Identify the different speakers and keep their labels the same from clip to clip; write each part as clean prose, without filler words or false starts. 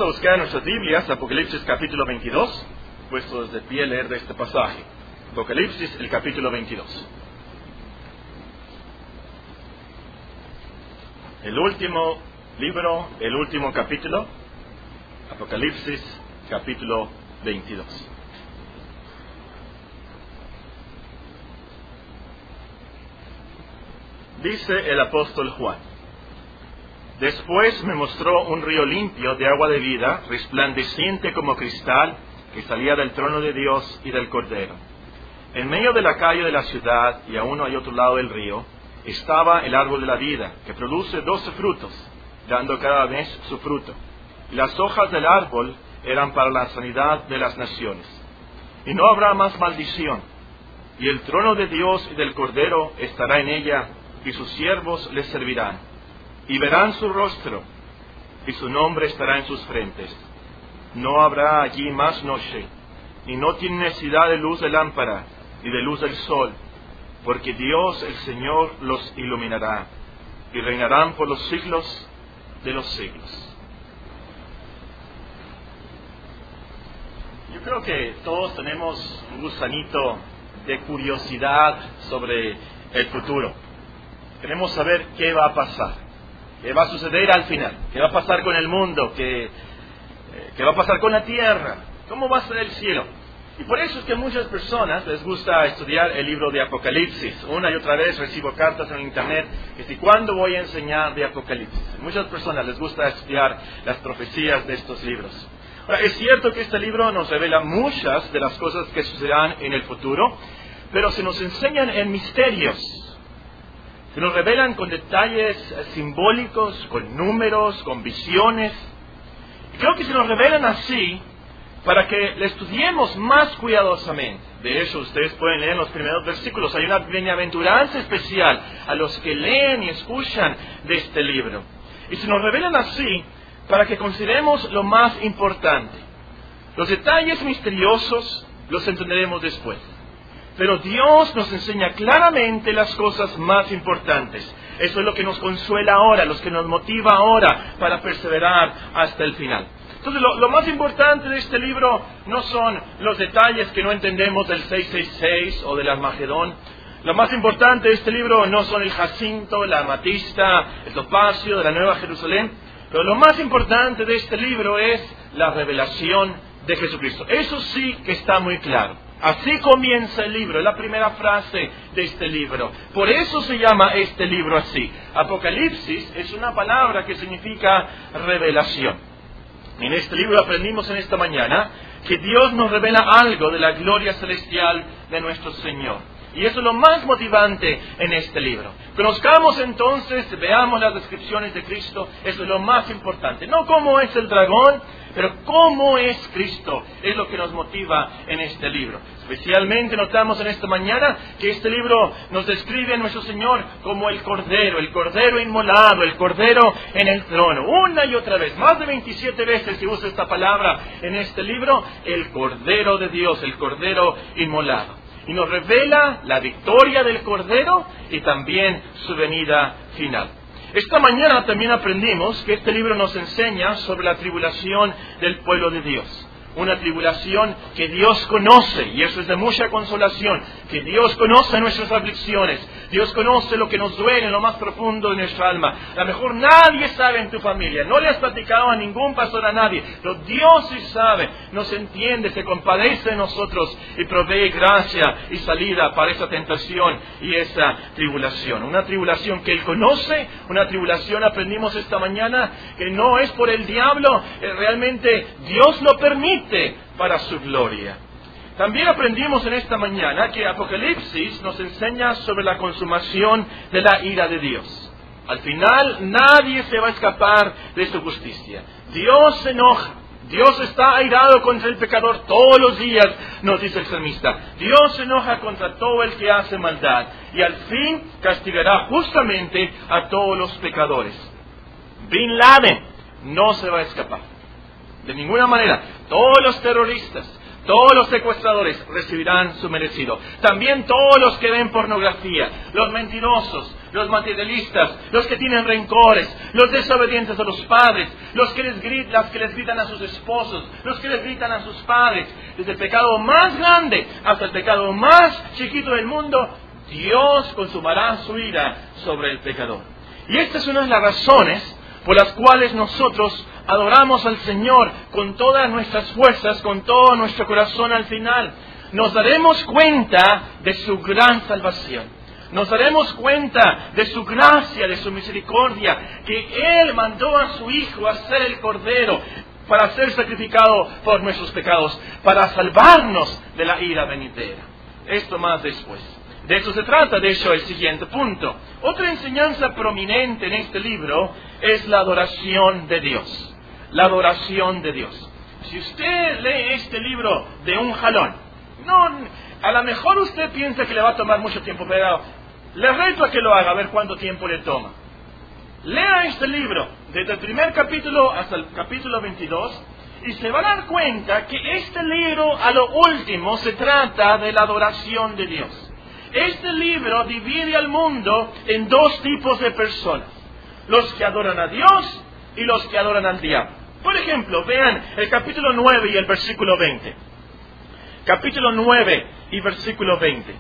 Speaker 1: Vamos a buscar en nuestras Biblias Apocalipsis capítulo 22, puestos de pie a leer de este pasaje. Apocalipsis, el capítulo 22. El último libro, el último capítulo, Apocalipsis capítulo 22. Dice el apóstol Juan: Después me mostró un río limpio de agua de vida, resplandeciente como cristal, que salía del trono de Dios y del Cordero. En medio de la calle de la ciudad, y a uno y otro lado del río, estaba el árbol de la vida, que produce 12 frutos, dando cada mes su fruto. Y las hojas del árbol eran para la sanidad de las naciones. Y no habrá más maldición. Y el trono de Dios y del Cordero estará en ella, y sus siervos les servirán. Y verán su rostro, y su nombre estará en sus frentes. No habrá allí más noche, y no tiene necesidad de luz de lámpara, ni de luz del sol, porque Dios el Señor los iluminará, y reinarán por los siglos de los siglos. Yo creo que todos tenemos un gusanito de curiosidad sobre el futuro. Queremos saber qué va a pasar, qué va a suceder al final, qué va a pasar con el mundo, qué va a pasar con la tierra, cómo va a ser el cielo. Y por eso es que a muchas personas les gusta estudiar el libro de Apocalipsis. Una y otra vez recibo cartas en internet que si cuándo voy a enseñar de Apocalipsis. A muchas personas les gusta estudiar las profecías de estos libros. Ahora, es cierto que este libro nos revela muchas de las cosas que sucederán en el futuro, pero se nos enseñan en misterios. Se nos revelan con detalles simbólicos, con números, con visiones. Y creo que se nos revelan así para que le estudiemos más cuidadosamente. De hecho, ustedes pueden leer en los primeros versículos. Hay una bienaventuranza especial a los que leen y escuchan de este libro. Y se nos revelan así para que consideremos lo más importante. Los detalles misteriosos los entenderemos después. Pero Dios nos enseña claramente las cosas más importantes. Eso es lo que nos consuela ahora, lo que nos motiva ahora para perseverar hasta el final. Entonces, lo más importante de este libro no son los detalles que no entendemos del 666 o del Armagedón. Lo más importante de este libro no son el jacinto, la amatista, el topacio de la Nueva Jerusalén. Pero lo más importante de este libro es la revelación de Jesucristo. Eso sí que está muy claro. Así comienza el libro, es la primera frase de este libro. Por eso se llama este libro así. Apocalipsis es una palabra que significa revelación. En este libro aprendimos en esta mañana que Dios nos revela algo de la gloria celestial de nuestro Señor. Y eso es lo más motivante en este libro. Conozcamos entonces, veamos las descripciones de Cristo, eso es lo más importante. No cómo es el dragón, pero cómo es Cristo, es lo que nos motiva en este libro. Especialmente notamos en esta mañana que este libro nos describe a nuestro Señor como el Cordero inmolado, el Cordero en el trono. Una y otra vez, más de 27 veces se usa esta palabra en este libro, el Cordero de Dios, el Cordero inmolado. Y nos revela la victoria del Cordero y también su venida final. Esta mañana también aprendimos que este libro nos enseña sobre la tribulación del pueblo de Dios. Una tribulación que Dios conoce, y eso es de mucha consolación, que Dios conoce nuestras aflicciones, Dios conoce lo que nos duele en lo más profundo de nuestra alma. A lo mejor nadie sabe en tu familia, no le has platicado a ningún pastor, a nadie, pero Dios sí sabe, nos entiende, se compadece de nosotros y provee gracia y salida para esa tentación y esa tribulación. Una tribulación que Él conoce, una tribulación, aprendimos esta mañana, que no es por el diablo, realmente Dios lo permite para su gloria. También aprendimos en esta mañana que Apocalipsis nos enseña sobre la consumación de la ira de Dios. Al final nadie se va a escapar de su justicia. Dios se enoja. Dios está airado contra el pecador todos los días, nos dice el salmista. Dios se enoja contra todo el que hace maldad y al fin castigará justamente a todos los pecadores. Bin Laden no se va a escapar. De ninguna manera. Todos los terroristas, Todos los secuestradores recibirán su merecido. También todos los que ven pornografía, los mentirosos, los materialistas, los que tienen rencores, los desobedientes a los padres, las que les gritan a sus esposos, los que les gritan a sus padres, desde el pecado más grande hasta el pecado más chiquito del mundo, Dios consumará su ira sobre el pecador. Y esta es una de las razones por las cuales nosotros adoramos al Señor con todas nuestras fuerzas, con todo nuestro corazón al final. Nos daremos cuenta de su gran salvación. Nos daremos cuenta de su gracia, de su misericordia, que Él mandó a su Hijo a ser el Cordero para ser sacrificado por nuestros pecados, para salvarnos de la ira venidera. Esto más después. De eso se trata, de hecho, el siguiente punto. Otra enseñanza prominente en este libro es la adoración de Dios. La adoración de Dios. Si usted lee este libro de un jalón, a lo mejor usted piensa que le va a tomar mucho tiempo, pero le reto a que lo haga, a ver cuánto tiempo le toma. Lea este libro, desde el primer capítulo hasta el capítulo 22, y se va a dar cuenta que este libro, a lo último, se trata de la adoración de Dios. Este libro divide al mundo en dos tipos de personas. Los que adoran a Dios y los que adoran al diablo. Por ejemplo, vean el capítulo 9 y el versículo 20. Capítulo 9 y versículo 20.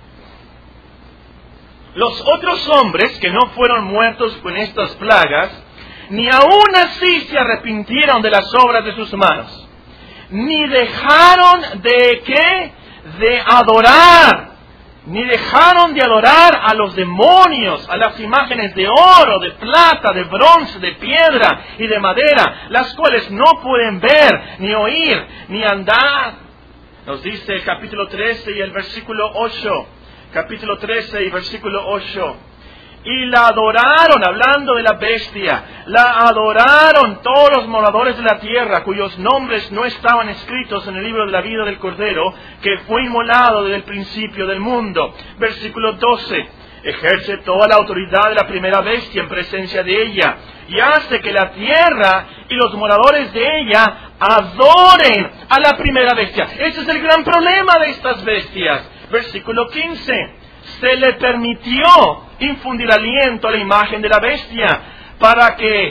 Speaker 1: Los otros hombres que no fueron muertos con estas plagas, ni aun así se arrepintieron de las obras de sus manos, ni dejaron de ¿qué? De adorar. Ni dejaron de adorar a los demonios, a las imágenes de oro, de plata, de bronce, de piedra y de madera, las cuales no pueden ver, ni oír, ni andar. Nos dice el capítulo 13 y el versículo 8. Capítulo 13 y versículo 8. Y la adoraron, hablando de la bestia, la adoraron todos los moradores de la tierra, cuyos nombres no estaban escritos en el libro de la vida del Cordero, que fue inmolado desde el principio del mundo. Versículo 12. Ejerce toda la autoridad de la primera bestia en presencia de ella, y hace que la tierra y los moradores de ella adoren a la primera bestia. Ese es el gran problema de estas bestias. Versículo 15. Se le permitió infundir aliento a la imagen de la bestia, para que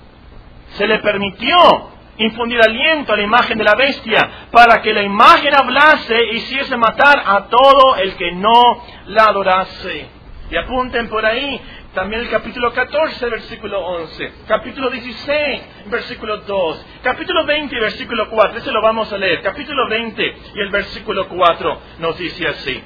Speaker 1: la imagen hablase y hiciese matar a todo el que no la adorase. Y apunten por ahí también el capítulo 14, versículo 11, capítulo 16, versículo 2, capítulo 20, versículo 4, ese lo vamos a leer. Capítulo 20 y el versículo 4 nos dice así: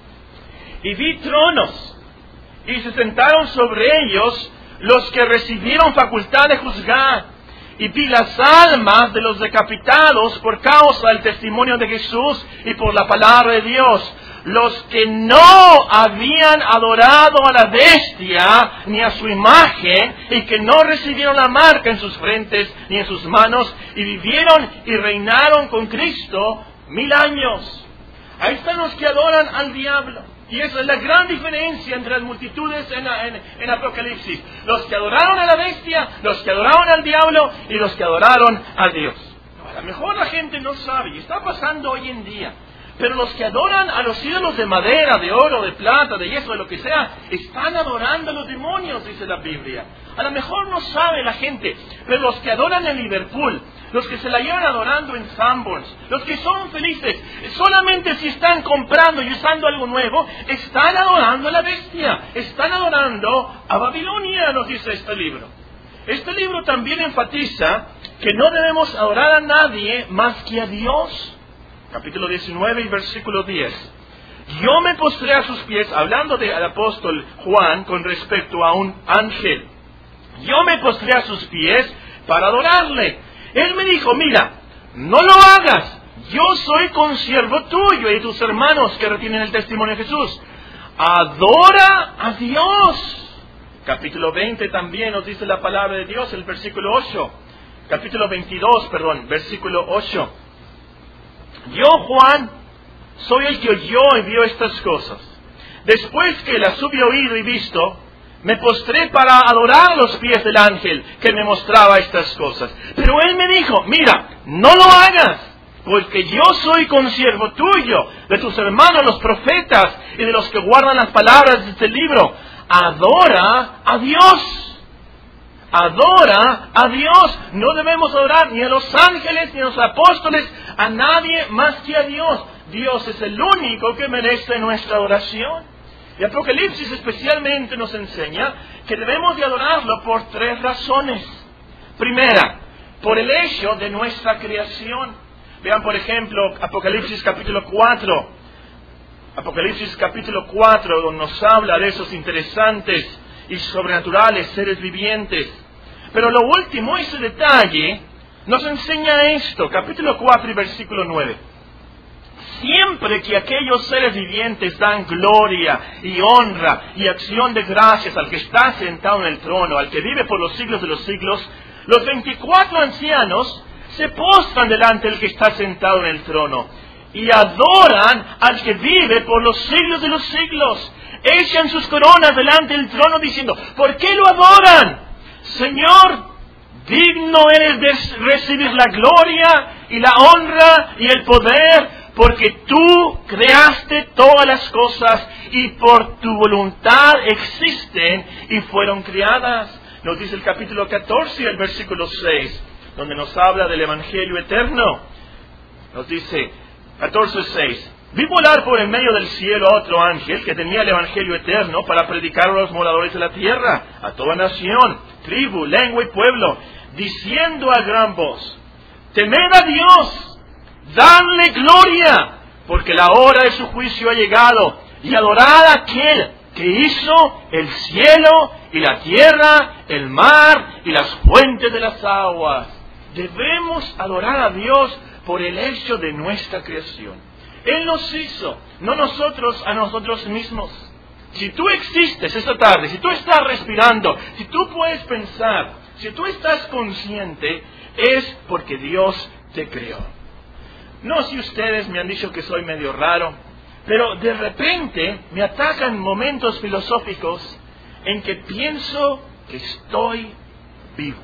Speaker 1: y vi tronos, y se sentaron sobre ellos los que recibieron facultad de juzgar. Y vi las almas de los decapitados por causa del testimonio de Jesús y por la palabra de Dios, los que no habían adorado a la bestia ni a su imagen, y que no recibieron la marca en sus frentes ni en sus manos, y vivieron y reinaron con Cristo 1000 años. Ahí están los que adoran al diablo. Y esa es la gran diferencia entre las multitudes en Apocalipsis. Los que adoraron a la bestia, los que adoraron al diablo y los que adoraron a Dios. A lo mejor la gente no sabe, y está pasando hoy en día. Pero los que adoran a los ídolos de madera, de oro, de plata, de yeso, de lo que sea, están adorando a los demonios, dice la Biblia. A lo mejor no sabe la gente, pero los que adoran en Liverpool, los que se la llevan adorando en Sanborns, los que son felices, solamente si están comprando y usando algo nuevo, están adorando a la bestia, están adorando a Babilonia, nos dice este libro. Este libro también enfatiza que no debemos adorar a nadie más que a Dios. Capítulo 19 y versículo 10. Yo me postré a sus pies, hablando del apóstol Juan con respecto a un ángel. Yo me postré a sus pies para adorarle. Él me dijo: mira, no lo hagas. Yo soy consiervo tuyo y de tus hermanos que retienen el testimonio de Jesús. Adora a Dios. Capítulo 20 también nos dice la palabra de Dios, el versículo 8. Capítulo 22, versículo 8. Yo, Juan, soy el que oyó y vio estas cosas. Después que las hube oído y visto, me postré para adorar a los pies del ángel que me mostraba estas cosas. Pero él me dijo: mira, no lo hagas. porque yo soy consiervo tuyo, de tus hermanos los profetas y de los que guardan las palabras de este libro. Adora a Dios. Adora a Dios. No debemos adorar ni a los ángeles ni a los apóstoles, a nadie más que a Dios. Dios es el único que merece nuestra adoración. Y Apocalipsis especialmente nos enseña que debemos de adorarlo por 3 razones. Primera, por el hecho de nuestra creación. Vean, por ejemplo, Apocalipsis capítulo 4. Apocalipsis capítulo 4, donde nos habla de esos interesantes y sobrenaturales seres vivientes. Pero lo último, ese detalle, nos enseña esto. Capítulo 4 y versículo 9. Siempre que aquellos seres vivientes dan gloria y honra y acción de gracias al que está sentado en el trono, al que vive por los siglos de los siglos, los 24 ancianos se postran delante del que está sentado en el trono y adoran al que vive por los siglos de los siglos. Echan sus coronas delante del trono diciendo: ¿por qué lo adoran? Señor, digno eres de recibir la gloria y la honra y el poder, porque tú creaste todas las cosas y por tu voluntad existen y fueron creadas. Nos dice el capítulo 14, el versículo 6, donde nos habla del Evangelio eterno. Nos dice, 14:6, vi volar por el medio del cielo a otro ángel que tenía el Evangelio eterno para predicar a los moradores de la tierra, a toda nación, tribu, lengua y pueblo, diciendo a gran voz: temed a Dios, dadle gloria, porque la hora de su juicio ha llegado, y adorad a aquel que hizo el cielo y la tierra, el mar y las fuentes de las aguas. Debemos adorar a Dios por el hecho de nuestra creación. Él nos hizo, no nosotros a nosotros mismos. Si tú existes esta tarde, si tú estás respirando, si tú puedes pensar, si tú estás consciente, es porque Dios te creó. No sé si ustedes me han dicho que soy medio raro, pero de repente me atacan momentos filosóficos en que pienso que estoy vivo.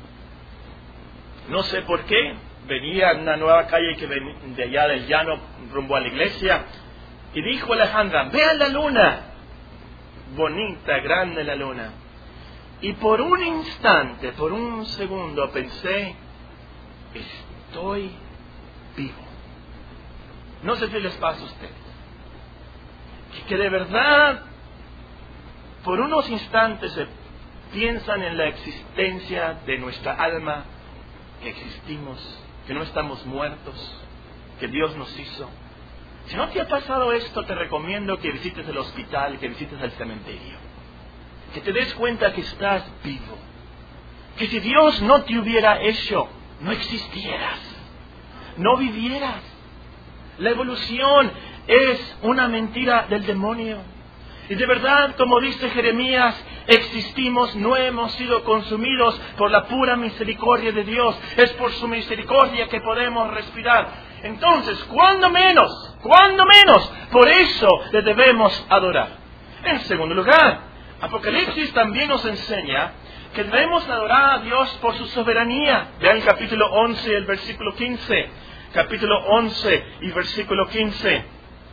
Speaker 1: No sé por qué. Venía en una nueva calle que ven de allá del llano rumbo a la iglesia y dijo Alejandra: vean la luna. Bonita, grande la luna. Y por un instante, por un segundo pensé: estoy vivo. No sé qué les pasa a ustedes. Que de verdad, por unos instantes se piensan en la existencia de nuestra alma, que existimos, que no estamos muertos, que Dios nos hizo. Si no te ha pasado esto, te recomiendo que visites el hospital, que visites el cementerio, que te des cuenta que estás vivo, que si Dios no te hubiera hecho, no existieras, no vivieras. La evolución es una mentira del demonio. Y de verdad, como dice Jeremías, existimos, no hemos sido consumidos por la pura misericordia de Dios. Es por su misericordia que podemos respirar. Entonces, ¿cuándo menos? Por eso le debemos adorar. En segundo lugar, Apocalipsis también nos enseña que debemos adorar a Dios por su soberanía. Vean el capítulo 11, el versículo 15. Capítulo 11 y versículo 15.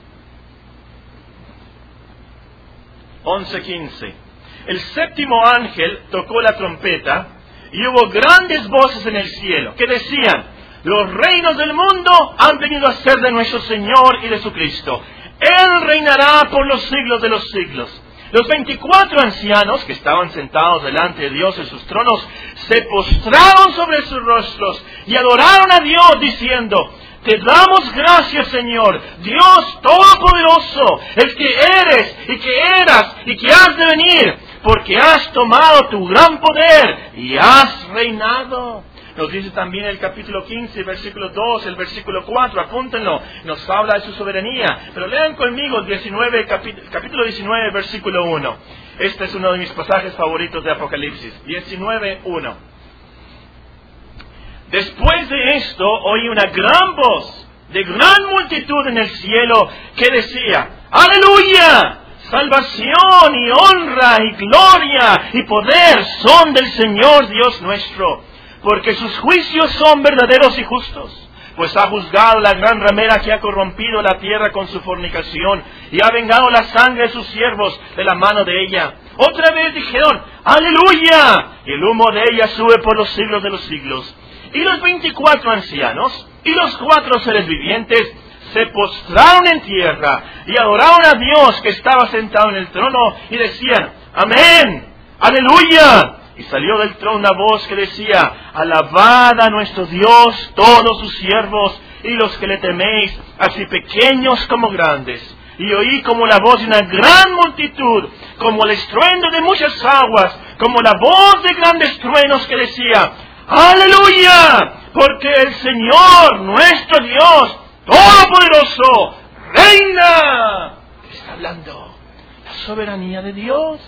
Speaker 1: 11:15. El séptimo ángel tocó la trompeta y hubo grandes voces en el cielo que decían: los reinos del mundo han venido a ser de nuestro Señor y de su Cristo. Él reinará por los siglos de los siglos. Los 24 ancianos que estaban sentados delante de Dios en sus tronos se postraron sobre sus rostros y adoraron a Dios diciendo: te damos gracias, Señor, Dios Todopoderoso, el que eres y que eras y que has de venir, porque has tomado tu gran poder y has reinado. Nos dice también el capítulo 15, versículo 2, el versículo 4, apúntenlo, nos habla de su soberanía. Pero lean conmigo el capítulo 19, versículo 1. Este es uno de mis pasajes favoritos de Apocalipsis, 19:1. Después de esto oí una gran voz de gran multitud en el cielo que decía: ¡Aleluya! Salvación y honra y gloria y poder son del Señor Dios nuestro, porque sus juicios son verdaderos y justos. pues ha juzgado la gran ramera que ha corrompido la tierra con su fornicación, y ha vengado la sangre de sus siervos de la mano de ella. Otra vez dijeron, ¡Aleluya! Y el humo de ella sube por los siglos de los siglos. Y los 24 ancianos y los 4 seres vivientes se postraron en tierra y adoraron a Dios que estaba sentado en el trono y decían, ¡Amén! ¡Aleluya! Y salió del trono una voz que decía, alabad a nuestro Dios todos sus siervos y los que le teméis, así pequeños como grandes. Y oí como la voz de una gran multitud, como el estruendo de muchas aguas, como la voz de grandes truenos que decía, ¡Aleluya! Porque el Señor, nuestro Dios, Todopoderoso, reina. Está hablando la soberanía de Dios.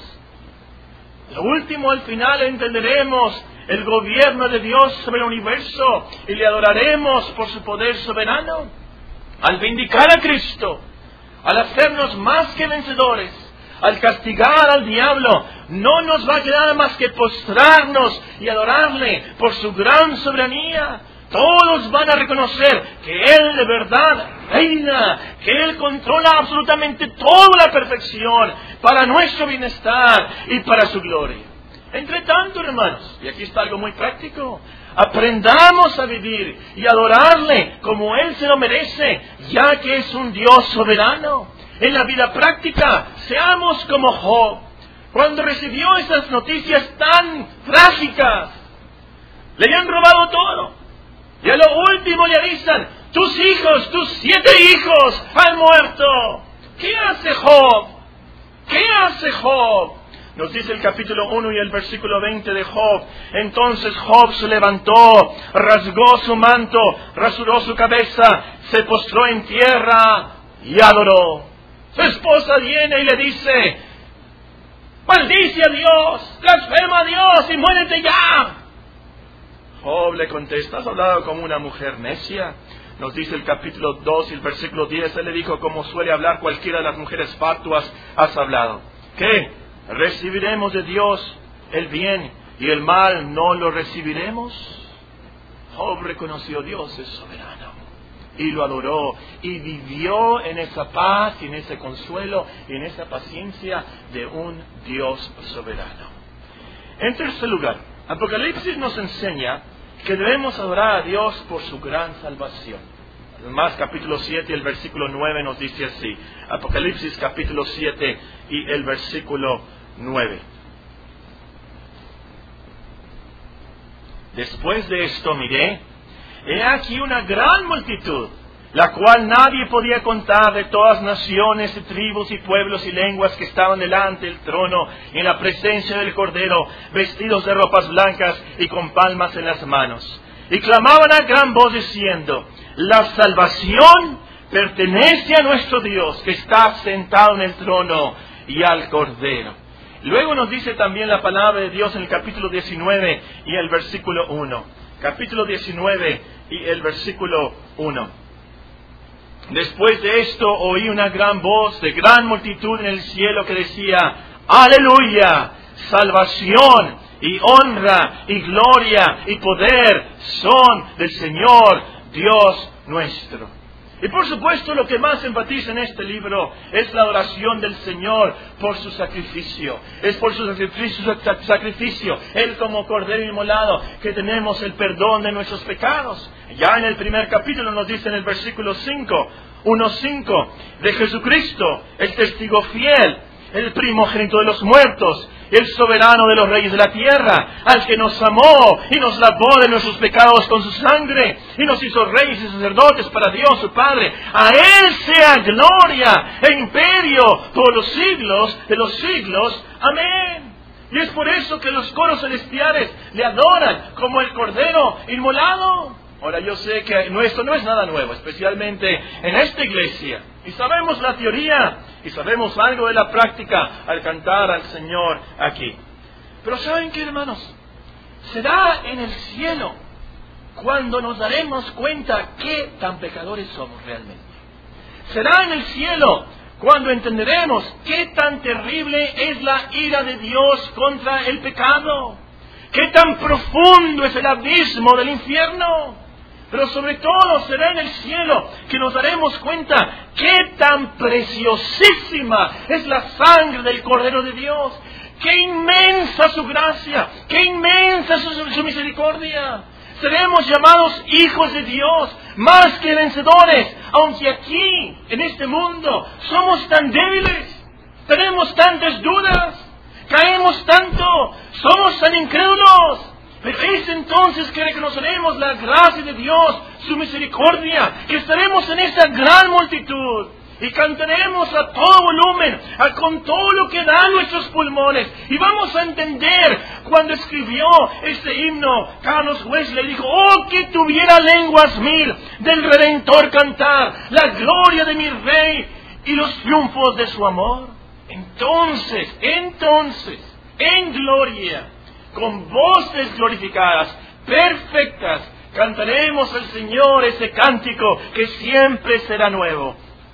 Speaker 1: Lo último, al final, entenderemos el gobierno de Dios sobre el universo y le adoraremos por su poder soberano. Al vindicar a Cristo, al hacernos más que vencedores, al castigar al diablo, no nos va a quedar más que postrarnos y adorarle por su gran soberanía. Todos van a reconocer que Él de verdad reina, que Él controla absolutamente toda la perfección para nuestro bienestar y para su gloria. Entre tanto, hermanos, y aquí está algo muy práctico, aprendamos a vivir y adorarle como Él se lo merece, ya que es un Dios soberano. En la vida práctica, seamos como Job, cuando recibió esas noticias tan trágicas. Le habían robado todo. Y a lo último le avisan, tus hijos, tus 7 hijos han muerto. ¿Qué hace Job? ¿Qué hace Job? Nos dice el capítulo 1 y el versículo 20 de Job. Entonces Job se levantó, rasgó su manto, rasuró su cabeza, se postró en tierra y adoró. Su esposa viene y le dice, maldice a Dios, blasfema a Dios y muérete ya. Job le contesta, has hablado como una mujer necia. Nos dice el capítulo 2 y el versículo 10, él le dijo, como suele hablar cualquiera de las mujeres fatuas, has hablado. ¿Qué? ¿Recibiremos de Dios el bien y el mal no lo recibiremos? Job reconoció a Dios es soberano y lo adoró y vivió en esa paz y en ese consuelo y en esa paciencia de un Dios soberano. En tercer lugar, Apocalipsis nos enseña que debemos adorar a Dios por su gran salvación. Además, capítulo 7 y el versículo 9 nos dice así. Apocalipsis capítulo 7 y el versículo 9. Después de esto miré, he aquí una gran multitud, la cual nadie podía contar, de todas naciones y tribus y pueblos y lenguas que estaban delante del trono en la presencia del Cordero, vestidos de ropas blancas y con palmas en las manos. Y clamaban a gran voz diciendo, la salvación pertenece a nuestro Dios, que está sentado en el trono, y al Cordero. Luego nos dice también la palabra de Dios en el capítulo 19 y el versículo 1. Capítulo 19 y el versículo 1. Después de esto oí una gran voz de gran multitud en el cielo que decía, ¡Aleluya! Salvación y honra y gloria y poder son del Señor Dios nuestro. Y por supuesto lo que más enfatiza en este libro es la adoración del Señor por su sacrificio. Es por su sacrificio, Él como Cordero inmolado, que tenemos el perdón de nuestros pecados. Ya en el primer capítulo nos dice en el versículo 1:5, de Jesucristo, el testigo fiel, el primogénito de los muertos, el soberano de los reyes de la tierra, al que nos amó y nos lavó de nuestros pecados con su sangre y nos hizo reyes y sacerdotes para Dios su Padre. A Él sea gloria e imperio por los siglos de los siglos. Amén. Y es por eso que los coros celestiales le adoran como el Cordero inmolado. Ahora yo sé que esto no es nada nuevo, especialmente en esta iglesia. Y sabemos la teoría y sabemos algo de la práctica al cantar al Señor aquí. Pero ¿saben qué, hermanos? Será en el cielo cuando nos daremos cuenta qué tan pecadores somos realmente. Será en el cielo cuando entenderemos qué tan terrible es la ira de Dios contra el pecado. Qué tan profundo es el abismo del infierno. Pero sobre todo será en el cielo que nos daremos cuenta qué tan preciosísima es la sangre del Cordero de Dios. ¡Qué inmensa su gracia! ¡Qué inmensa su misericordia! Seremos llamados hijos de Dios, más que vencedores, aunque aquí, en este mundo, somos tan débiles, tenemos tantas dudas, caemos tanto, somos tan incrédulos. Pero es entonces que reconoceremos la gracia de Dios, su misericordia, que estaremos en esa gran multitud y cantaremos a todo volumen, con todo lo que dan nuestros pulmones. Y vamos a entender cuando escribió este himno, Carlos Wesley dijo: oh, que tuviera lenguas mil del Redentor cantar, la gloria de mi Rey y los triunfos de su amor. Entonces, en gloria, con voces glorificadas, perfectas, cantaremos al Señor ese cántico que siempre será nuevo.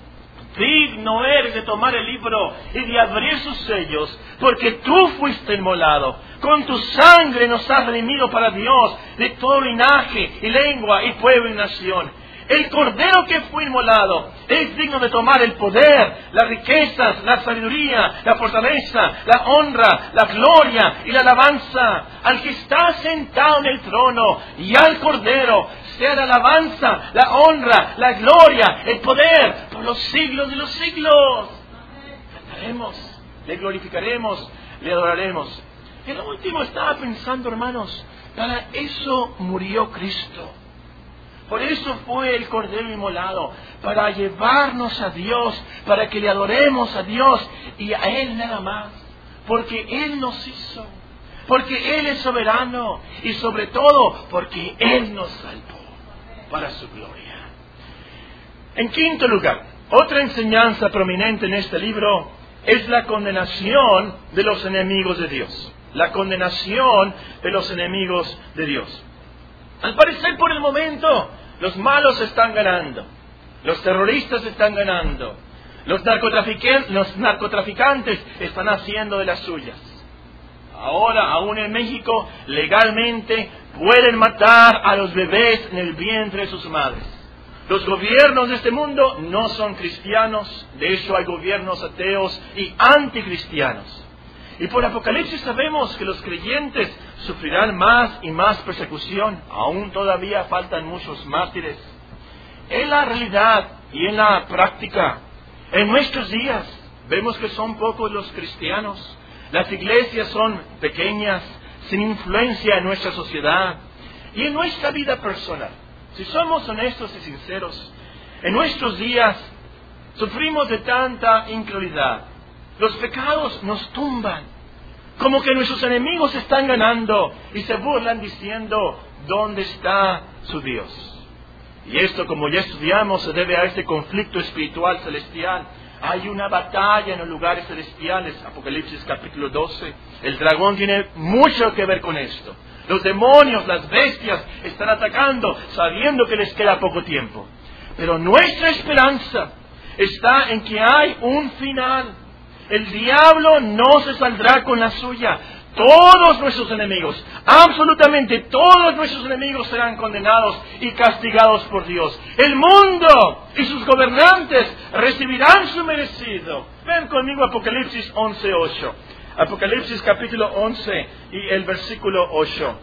Speaker 1: Digno eres de tomar el libro y de abrir sus sellos, porque tú fuiste inmolado. Con tu sangre nos has redimido para Dios de todo linaje y lengua y pueblo y nación. El Cordero que fue inmolado es digno de tomar el poder, las riquezas, la sabiduría, la fortaleza, la honra, la gloria y la alabanza. Al que está sentado en el trono y al Cordero sea la alabanza, la honra, la gloria, el poder por los siglos de los siglos. Cantaremos, le glorificaremos, le adoraremos. En lo último estaba pensando, hermanos, para eso murió Cristo. Por eso fue el Cordero inmolado, para llevarnos a Dios, para que le adoremos a Dios y a Él nada más. Porque Él nos hizo, porque Él es soberano y sobre todo porque Él nos salvó para su gloria. En quinto lugar, otra enseñanza prominente en este libro es la condenación de los enemigos de Dios. La condenación de los enemigos de Dios. Al parecer, por el momento, los malos están ganando, los terroristas están ganando, los narcotraficantes están haciendo de las suyas. Ahora, aún en México, legalmente pueden matar a los bebés en el vientre de sus madres. Los gobiernos de este mundo no son cristianos, de hecho hay gobiernos ateos y anticristianos. Y por Apocalipsis sabemos que los creyentes sufrirán más y más persecución. Aún todavía faltan muchos mártires. En la realidad y en la práctica, en nuestros días, vemos que son pocos los cristianos. Las iglesias son pequeñas, sin influencia en nuestra sociedad y en nuestra vida personal. Si somos honestos y sinceros, en nuestros días sufrimos de tanta incredulidad. Los pecados nos tumban, como que nuestros enemigos están ganando y se burlan diciendo: ¿dónde está su Dios? Y esto, como ya estudiamos, se debe a este conflicto espiritual celestial. Hay una batalla en los lugares celestiales, Apocalipsis capítulo 12. El dragón tiene mucho que ver con esto. Los demonios, las bestias, están atacando sabiendo que les queda poco tiempo. Pero nuestra esperanza está en que hay un final. El diablo no se saldrá con la suya. Todos nuestros enemigos, absolutamente todos nuestros enemigos serán condenados y castigados por Dios. El mundo y sus gobernantes recibirán su merecido. Ven conmigo a Apocalipsis 11:8. Apocalipsis capítulo 11 y el versículo 8.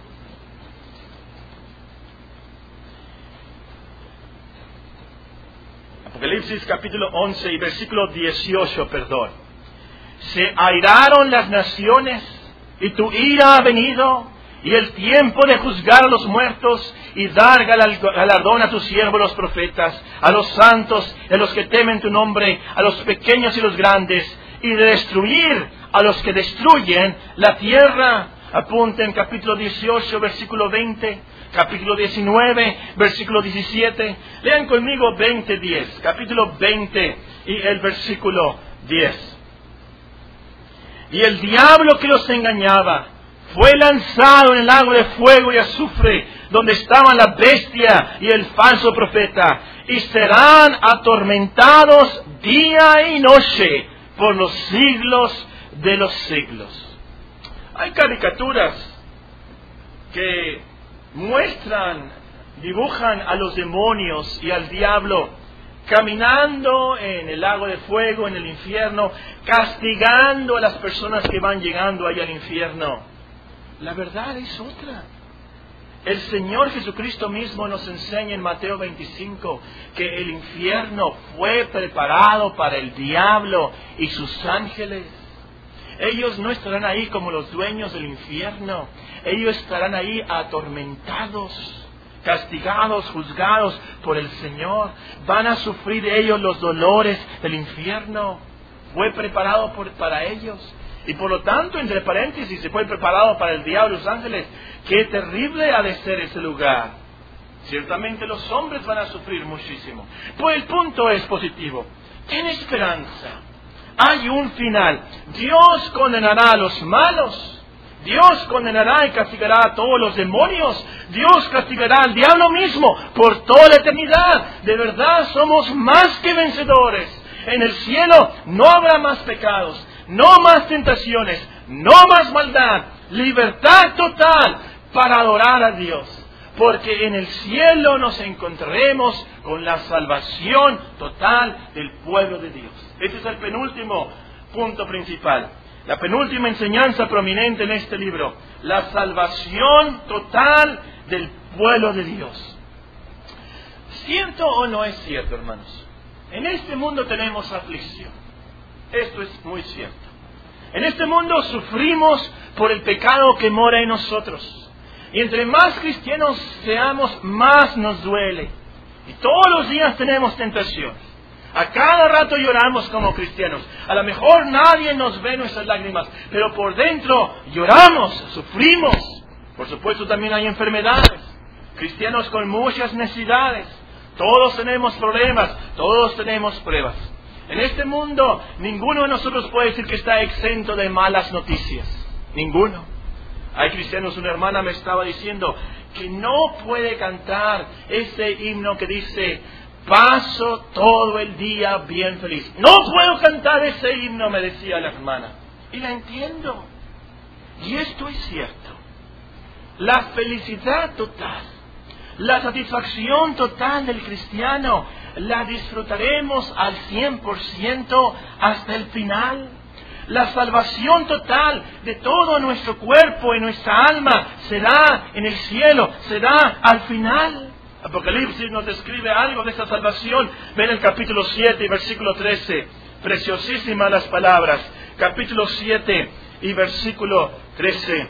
Speaker 1: Apocalipsis capítulo 11 y versículo 18, Se airaron las naciones y tu ira ha venido y el tiempo de juzgar a los muertos y dar galardón a tus siervos los profetas, a los santos y a los que temen tu nombre, a los pequeños y los grandes, y de destruir a los que destruyen la tierra. Apunten capítulo 18, versículo 20. Capítulo 19, versículo 17. Lean conmigo 20:10. Capítulo 20 y el versículo 10. Y el diablo que los engañaba fue lanzado en el lago de fuego y azufre, donde estaban la bestia y el falso profeta, y serán atormentados día y noche por los siglos de los siglos. Hay caricaturas que muestran dibujan a los demonios y al diablo caminando en el lago de fuego, en el infierno, castigando a las personas que van llegando allá al infierno. La verdad es otra. El Señor Jesucristo mismo nos enseña en Mateo 25 que el infierno fue preparado para el diablo y sus ángeles. Ellos no estarán ahí como los dueños del infierno. Ellos estarán ahí atormentados, castigados, juzgados por el Señor. Van a sufrir ellos los dolores del infierno. Fue preparado para ellos. Y por lo tanto, entre paréntesis, se fue preparado para el diablo y los ángeles. ¡Qué terrible ha de ser ese lugar! Ciertamente los hombres van a sufrir muchísimo. Pues el punto es positivo. Ten esperanza. Hay un final. Dios condenará a los malos. Dios condenará y castigará a todos los demonios. Dios castigará al diablo mismo por toda la eternidad. De verdad somos más que vencedores. En el cielo no habrá más pecados, no más tentaciones, no más maldad. Libertad total para adorar a Dios. Porque en el cielo nos encontraremos con la salvación total del pueblo de Dios. Este es el penúltimo punto principal. La penúltima enseñanza prominente en este libro. La salvación total del pueblo de Dios. ¿Cierto o no es cierto, hermanos? En este mundo tenemos aflicción. Esto es muy cierto. En este mundo sufrimos por el pecado que mora en nosotros. Y entre más cristianos seamos, más nos duele. Y todos los días tenemos tentaciones. A cada rato lloramos como cristianos. A lo mejor nadie nos ve nuestras lágrimas, pero por dentro lloramos, sufrimos. Por supuesto también hay enfermedades. Cristianos con muchas necesidades. Todos tenemos problemas, todos tenemos pruebas. En este mundo, ninguno de nosotros puede decir que está exento de malas noticias. Ninguno. Hay cristianos, una hermana me estaba diciendo que no puede cantar ese himno que dice: paso todo el día bien feliz. No puedo cantar ese himno, me decía la hermana. Y la entiendo. Y esto es cierto. La felicidad total, la satisfacción total del cristiano, la disfrutaremos al 100% hasta el final. La salvación total de todo nuestro cuerpo y nuestra alma será en el cielo, será al final. Apocalipsis nos describe algo de esta salvación. Ven el capítulo 7 y versículo 13. Preciosísimas las palabras. Capítulo 7 y versículo 13.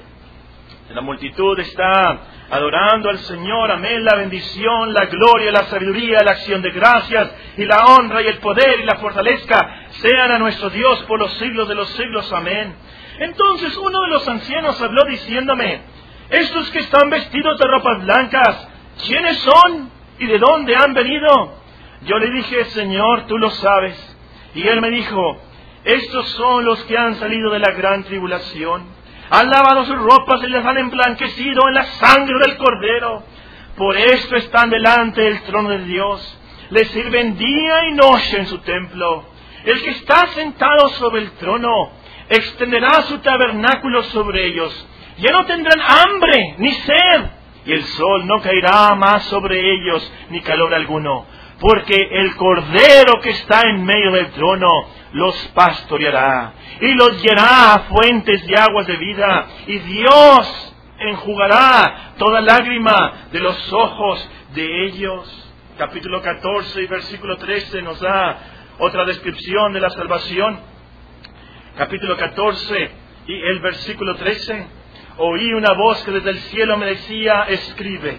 Speaker 1: La multitud está adorando al Señor. Amén. La bendición, la gloria, la sabiduría, la acción de gracias y la honra y el poder y la fortaleza sean a nuestro Dios por los siglos de los siglos. Amén. Entonces uno de los ancianos habló diciéndome: estos que están vestidos de ropas blancas, ¿quiénes son y de dónde han venido? Yo le dije: Señor, tú lo sabes. Y él me dijo: estos son los que han salido de la gran tribulación. Han lavado sus ropas y las han emblanquecido en la sangre del Cordero. Por esto están delante del trono de Dios. Les sirven día y noche en su templo. El que está sentado sobre el trono extenderá su tabernáculo sobre ellos. Ya no tendrán hambre ni sed. Y el sol no caerá más sobre ellos, ni calor alguno, porque el Cordero que está en medio del trono los pastoreará, y los guiará a fuentes de aguas de vida, y Dios enjugará toda lágrima de los ojos de ellos. Capítulo 14 y versículo 13 nos da otra descripción de la salvación. Capítulo 14 y el versículo 13. Oí una voz que desde el cielo me decía: escribe,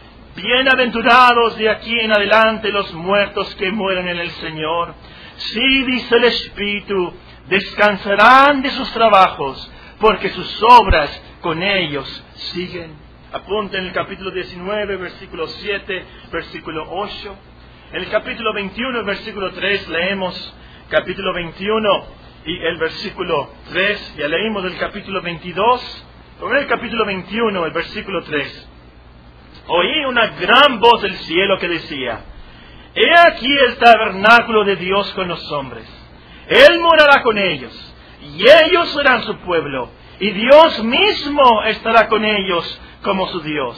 Speaker 1: bienaventurados de aquí en adelante los muertos que mueren en el Señor. Sí, dice el Espíritu, descansarán de sus trabajos, porque sus obras con ellos siguen. Apunta en el capítulo 19, versículo 7, versículo 8. En el capítulo 21, versículo 3, leemos capítulo 21 y el versículo 3. Ya leímos del capítulo 22. En el capítulo 21, el versículo 3, oí una gran voz del cielo que decía: he aquí el tabernáculo de Dios con los hombres. Él morará con ellos, y ellos serán su pueblo, y Dios mismo estará con ellos como su Dios.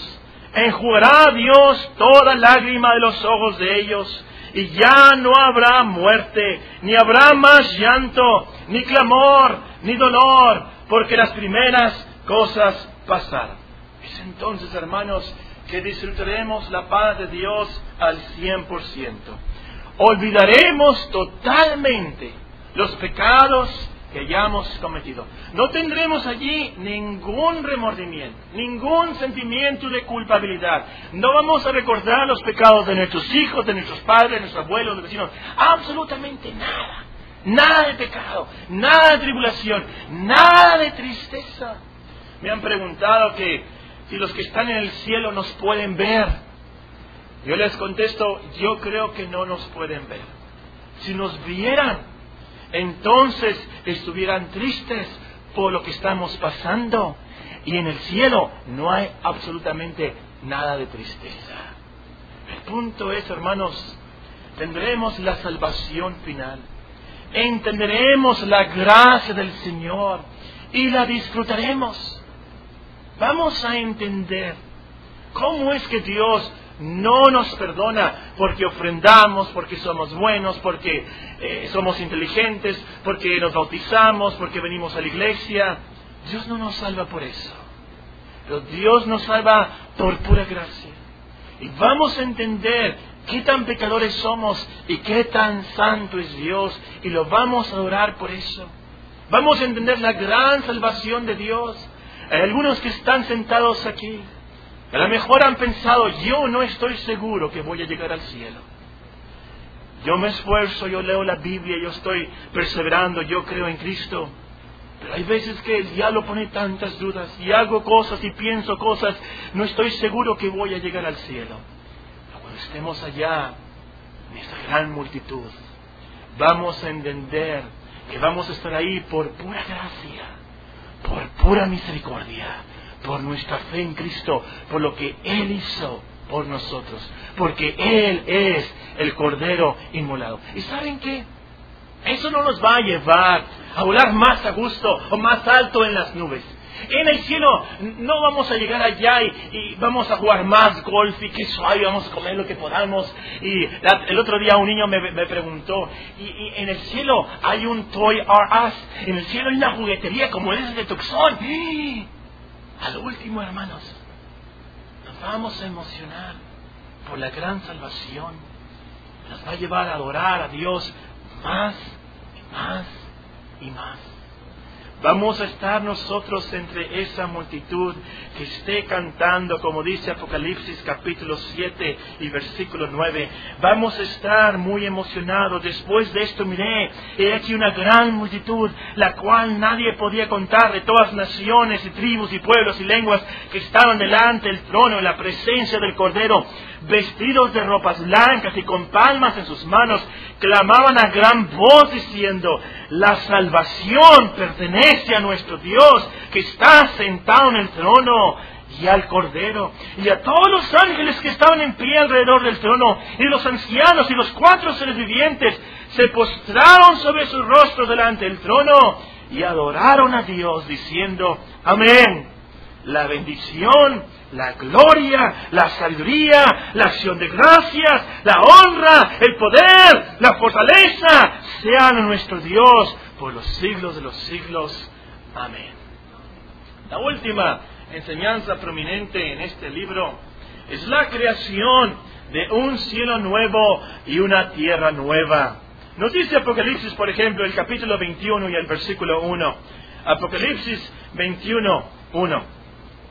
Speaker 1: enjugará Dios toda lágrima de los ojos de ellos, y ya no habrá muerte, ni habrá más llanto, ni clamor, ni dolor, porque las primeras cosas pasaron. Es entonces, hermanos, que disfrutaremos la paz de Dios al 100%. Olvidaremos totalmente los pecados que hayamos cometido. No tendremos allí ningún remordimiento, ningún sentimiento de culpabilidad. No vamos a recordar los pecados de nuestros hijos, de nuestros padres, de nuestros abuelos, de vecinos. Absolutamente nada. Nada de pecado, nada de tribulación, nada de tristeza. Me han preguntado que si los que están en el cielo nos pueden ver. Yo les contesto, yo creo que no nos pueden ver. Si nos vieran, entonces estuvieran tristes por lo que estamos pasando. Y en el cielo no hay absolutamente nada de tristeza. El punto es, hermanos, tendremos la salvación final. Entenderemos la gracia del Señor y la disfrutaremos. Vamos a entender cómo es que Dios no nos perdona porque ofrendamos, porque somos buenos, porque somos inteligentes, porque nos bautizamos, porque venimos a la iglesia. Dios no nos salva por eso. Pero Dios nos salva por pura gracia. Y vamos a entender qué tan pecadores somos y qué tan santo es Dios. Y lo vamos a adorar por eso. Vamos a entender la gran salvación de Dios. Hay algunos que están sentados aquí. A lo mejor han pensado, yo no estoy seguro que voy a llegar al cielo. Yo me esfuerzo, yo leo la Biblia, yo estoy perseverando, yo creo en Cristo. Pero hay veces que el diablo pone tantas dudas y hago cosas y pienso cosas, no estoy seguro que voy a llegar al cielo. Pero cuando estemos allá, en esa gran multitud, vamos a entender que vamos a estar ahí por pura gracia, por pura misericordia, por nuestra fe en Cristo, por lo que Él hizo por nosotros, porque Él es el Cordero inmolado. ¿Y saben qué? Eso no nos va a llevar a volar más a gusto o más alto en las nubes. En el cielo no vamos a llegar allá y vamos a jugar más golf y qué suave, vamos a comer lo que podamos. Y el otro día un niño me preguntó, y en el cielo hay un Toy R Us, en el cielo hay una juguetería como esa de Tucson. A lo último, hermanos, nos vamos a emocionar por la gran salvación. Nos va a llevar a adorar a Dios más y más y más. Vamos a estar nosotros entre esa multitud que esté cantando, como dice Apocalipsis capítulo 7 y versículo 9. Vamos a estar muy emocionados. Después de esto miré, he aquí una gran multitud, la cual nadie podía contar, de todas naciones y tribus y pueblos y lenguas, que estaban delante del trono en la presencia del Cordero, vestidos de ropas blancas y con palmas en sus manos, clamaban a gran voz diciendo: la salvación pertenece a nuestro Dios, que está sentado en el trono, y al Cordero, y a todos los ángeles que estaban en pie alrededor del trono, y los ancianos y los 4 seres vivientes se postraron sobre sus rostros delante del trono y adoraron a Dios diciendo: amén. La bendición, la gloria, la sabiduría, la acción de gracias, la honra, el poder, la fortaleza sean a nuestro Dios por los siglos de los siglos. Amén. La última enseñanza prominente en este libro es la creación de un cielo nuevo y una tierra nueva. Nos dice Apocalipsis, por ejemplo, el capítulo 21 y el versículo 1. Apocalipsis 21, 1.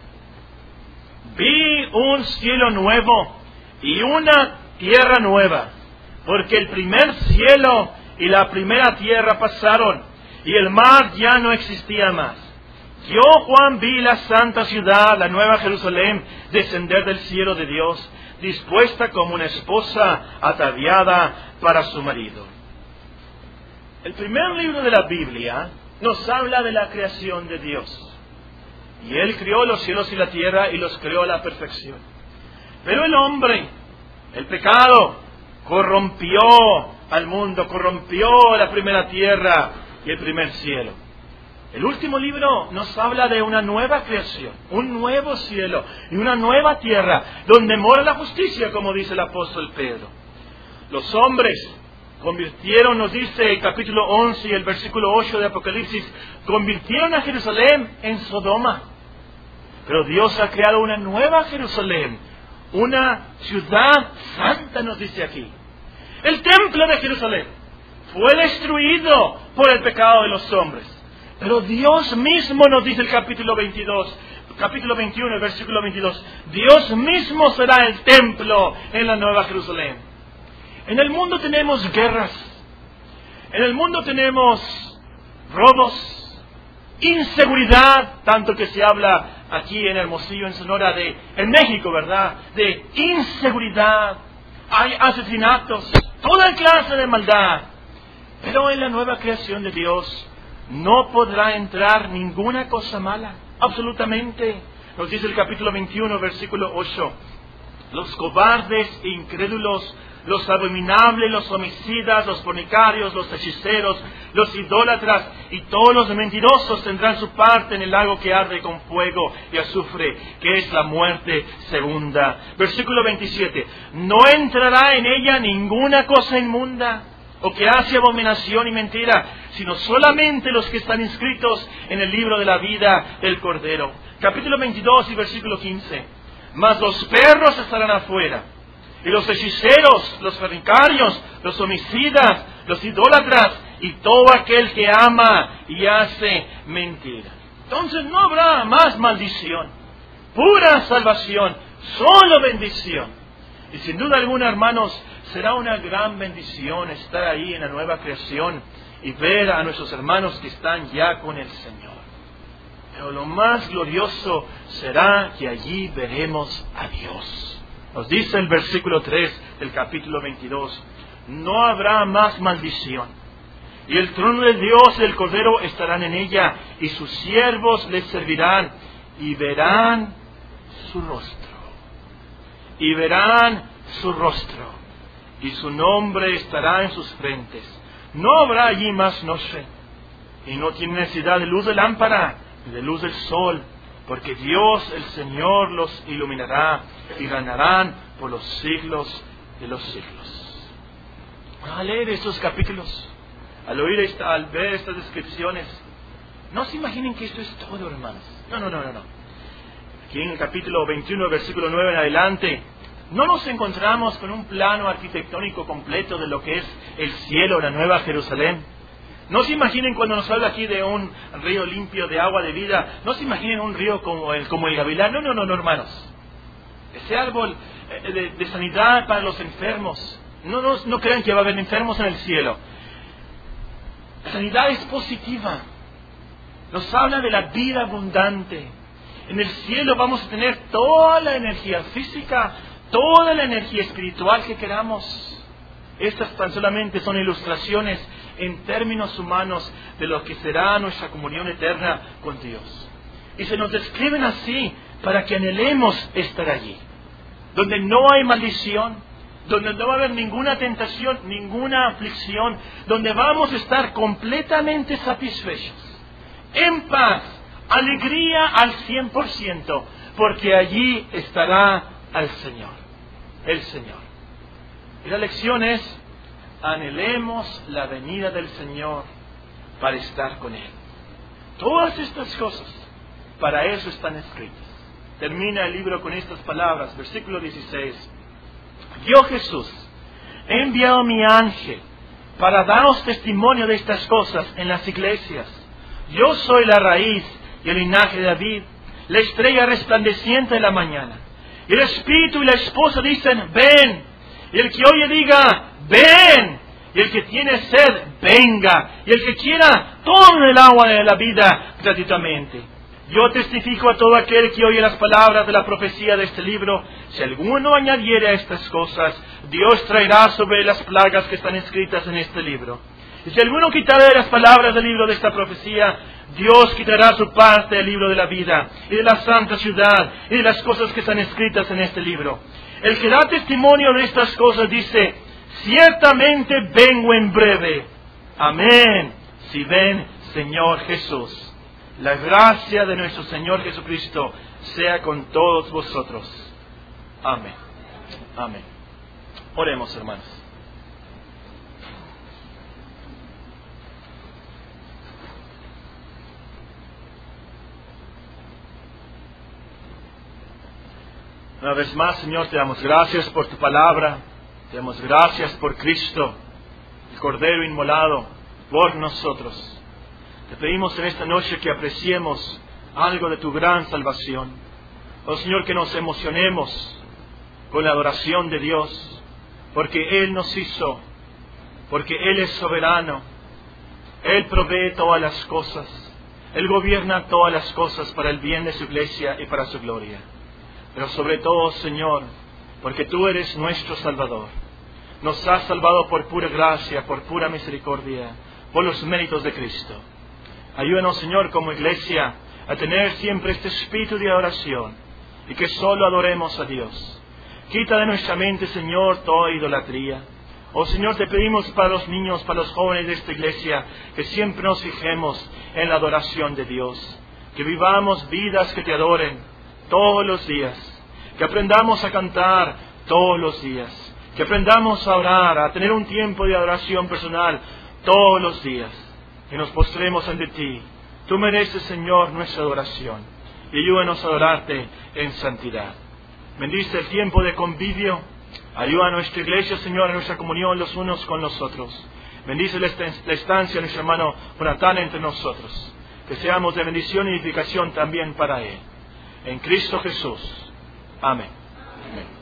Speaker 1: Vi un cielo nuevo y una tierra nueva, porque el primer cielo y la primera tierra pasaron, y el mar ya no existía más. Yo, Juan, vi la santa ciudad, la nueva Jerusalén, descender del cielo de Dios, dispuesta como una esposa ataviada para su marido. El primer libro de la Biblia nos habla de la creación de Dios. Y Él creó los cielos y la tierra y los creó a la perfección. Pero el hombre, el pecado, corrompió al mundo, corrompió la primera tierra y el primer cielo. El último libro nos habla de una nueva creación, un nuevo cielo y una nueva tierra, donde mora la justicia, como dice el apóstol Pedro. Los hombres convirtieron, nos dice el capítulo 11 y el versículo 8 de Apocalipsis, convirtieron a Jerusalén en Sodoma. Pero Dios ha creado una nueva Jerusalén, una ciudad santa, nos dice aquí. El templo de Jerusalén fue destruido por el pecado de los hombres. Pero Dios mismo nos dice el capítulo 21, el versículo 22, Dios mismo será el templo en la nueva Jerusalén. En el mundo tenemos guerras, en el mundo tenemos robos, inseguridad, tanto que se habla aquí en Hermosillo, en Sonora, en México, ¿verdad? De inseguridad, hay asesinatos, toda clase de maldad. Pero en la nueva creación de Dios no podrá entrar ninguna cosa mala, absolutamente. Nos dice el capítulo 21, versículo 8. Los cobardes e incrédulos, los abominables, los homicidas, los fornicarios, los hechiceros, los idólatras y todos los mentirosos tendrán su parte en el lago que arde con fuego y azufre, que es la muerte segunda. Versículo 27. No entrará en ella ninguna cosa inmunda, o que hace abominación y mentira, sino solamente los que están inscritos en el libro de la vida del Cordero. Capítulo 22 y versículo 15. Mas los perros estarán afuera, y los hechiceros, los fornicarios, los homicidas, los idólatras, y todo aquel que ama y hace mentira. Entonces no habrá más maldición, pura salvación, solo bendición. Y sin duda alguna, hermanos, será una gran bendición estar ahí en la nueva creación y ver a nuestros hermanos que están ya con el Señor. Pero lo más glorioso será que allí veremos a Dios. Nos dice el versículo 3 del capítulo 22, no habrá más maldición. Y el trono de Dios y del Cordero estarán en ella, y sus siervos les servirán, y verán su rostro. Y verán su rostro. Y su nombre estará en sus frentes. No habrá allí más noche, y no tiene necesidad de luz de lámpara, ni de luz del sol, porque Dios el Señor los iluminará, y ganarán por los siglos de los siglos. Al leer estos capítulos, al ver estas descripciones, no se imaginen que esto es todo, hermanos. No. Aquí en el capítulo 21, versículo 9 en adelante, no nos encontramos con un plano arquitectónico completo de lo que es el cielo, la nueva Jerusalén. No se imaginen cuando nos habla aquí de un río limpio de agua de vida, no se imaginen un río como el Gavilán. No, hermanos. Ese árbol de sanidad para los enfermos. No crean que va a haber enfermos en el cielo. La sanidad es positiva. Nos habla de la vida abundante. En el cielo vamos a tener toda la energía física, toda la energía espiritual que queramos. Estas tan solamente son ilustraciones en términos humanos de lo que será nuestra comunión eterna con Dios. Y se nos describen así para que anhelemos estar allí, donde no hay maldición, donde no va a haber ninguna tentación, ninguna aflicción, donde vamos a estar completamente satisfechos, en paz, alegría al 100%, porque allí estará el Señor. Y la lección es, anhelemos la venida del Señor para estar con Él. Todas estas cosas, para eso están escritas. Termina el libro con estas palabras, versículo 16. Yo, Jesús, he enviado mi ángel para daros testimonio de estas cosas en las iglesias. Yo soy la raíz y el linaje de David, la estrella resplandeciente de la mañana. Y el Espíritu y la esposa dicen, ven. Y el que oye diga, ven. Y el que tiene sed, venga. Y el que quiera, tome el agua de la vida gratuitamente. Yo testifico a todo aquel que oye las palabras de la profecía de este libro. Si alguno añadiere a estas cosas, Dios traerá sobre las plagas que están escritas en este libro. Y si alguno quitare de las palabras del libro de esta profecía, Dios quitará su parte del libro de la vida, y de la santa ciudad, y de las cosas que están escritas en este libro. El que da testimonio de estas cosas dice, ciertamente vengo en breve. Amén. Si ven, Señor Jesús. La gracia de nuestro Señor Jesucristo sea con todos vosotros. Amén. Amén. Oremos, hermanos. Una vez más, Señor, te damos gracias por tu palabra. Te damos gracias por Cristo, el Cordero inmolado por nosotros. Te pedimos en esta noche que apreciemos algo de tu gran salvación. Oh Señor, que nos emocionemos con la adoración de Dios, porque Él nos hizo, porque Él es soberano. Él provee todas las cosas. Él gobierna todas las cosas para el bien de su iglesia y para su gloria. Pero sobre todo, Señor, porque tú eres nuestro Salvador. Nos has salvado por pura gracia, por pura misericordia, por los méritos de Cristo. Ayúdanos, Señor, como iglesia, a tener siempre este espíritu de adoración y que solo adoremos a Dios. Quita de nuestra mente, Señor, toda idolatría. Oh Señor, te pedimos para los niños, para los jóvenes de esta iglesia, que siempre nos fijemos en la adoración de Dios. Que vivamos vidas que te adoren todos los días. Que aprendamos a cantar todos los días. Que aprendamos a orar, a tener un tiempo de adoración personal todos los días. Que nos postremos ante ti. Tú mereces, Señor, nuestra adoración. Y ayúdanos a adorarte en santidad. Bendice el tiempo de convivio. Ayuda a nuestra iglesia, Señor, a nuestra comunión los unos con los otros. Bendice la estancia de nuestro hermano Jonathan entre nosotros. Que seamos de bendición y edificación también para él. En Cristo Jesús. Amén. Amén.